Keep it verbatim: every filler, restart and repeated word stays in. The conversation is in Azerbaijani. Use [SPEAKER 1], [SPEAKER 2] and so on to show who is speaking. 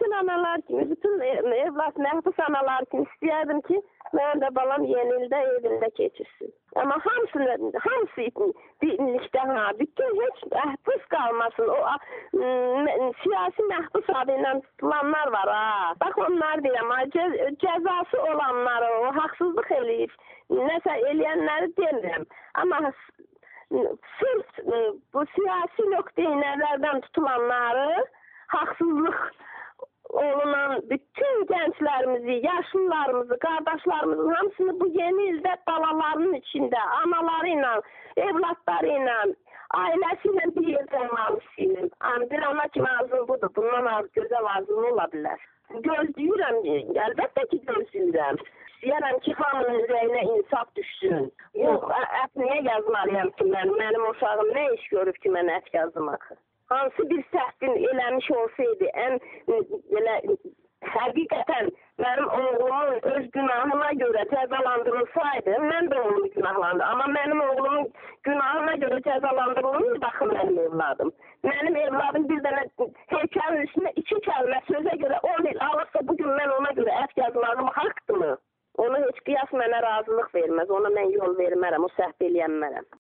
[SPEAKER 1] bütün analar kimi, bütün evlat məhbus analar kimi istəyərdim ki, mənim də balam yeni ildə evində keçirsin. Amma hamısını, hamısı birlikdə, ha, bütün heç məhbus qalmasın. O siyasi məhbus adı ilə tutulanlar var, ha. Bax, onlar deyəm, cəzası olanları, o haqsızlıq eləyir, nəsə eləyənləri demirəm. Amma sırf bu siyasi nöqteyi-nəzərdən tutulanları haqsızlıq olunan bütün gənclərimizi, yaşlılarımızı, qardaşlarımızın hamısını bu yeni ildə balalarının içində, anaları ilə, evlatları ilə, ailəsi ilə bir yerdə olmaq istəyirəm. Bir ana kimi arzum budur, bundan az gözəl arzum ola bilər. Gözləyirəm, əlbəttə ki, gözləyirəm. İstəyərəm ki, hamının ürəyinə insaf düşsün. Yox, ət niyə yazmalıyam ki, mən, mənim uşağım nə iş görüb ki, mən ət yazmaq? Hansı bir səhvin eləmiş olsaydı, ən elə həqiqətən mənim oğlumun öz günahına görə cəzalandırılsaydı, mən də oğlumu günahlandım. Amma mənim oğlumun günahına görə cəzalandırılmır, baxın mənim evladım. Mənim evladım bir dənə heykəlin üstünə iki kəlmə sözə görə on il alırsa, bugün mən ona görə ət yazmağım haqdırmı? Onu heç qiyas mənə razılıq verməz, ona mən yol vermərəm, o səhv eləyənmərəm.